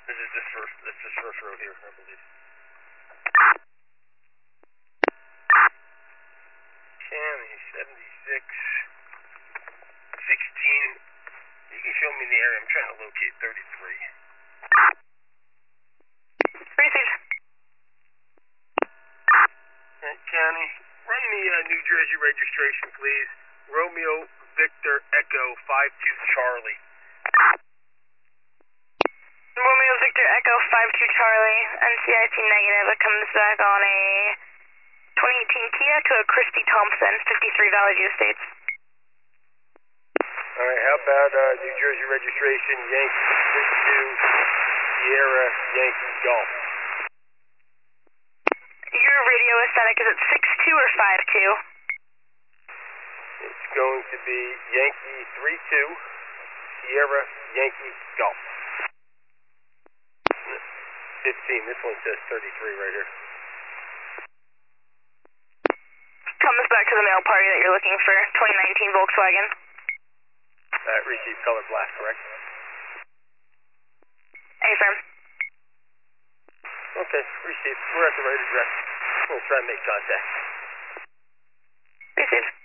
This is first road here, I believe. County 76, 16. You can show me the area. I'm trying to locate 33. Received. County, run the New Jersey registration, please. Romeo Victor Echo 52 Charlie. Romeo Victor Echo 52 Charlie, NCIC negative. It comes back on a 2018 Kia to a Christy Thompson, 53 Valley View Estates. Alright, how about New Jersey registration, Yankee 32 Sierra Yankee Golf? Your radio is static. Is it 62 or 52? It's going to be Yankee 32 Sierra Yankee Golf. 15, this one says 33 right here. Comes back to the mail party that you're looking for, 2019 Volkswagen. Received color black, correct? Affirm. Okay, received. We're at the right address. We'll try and make contact. Received.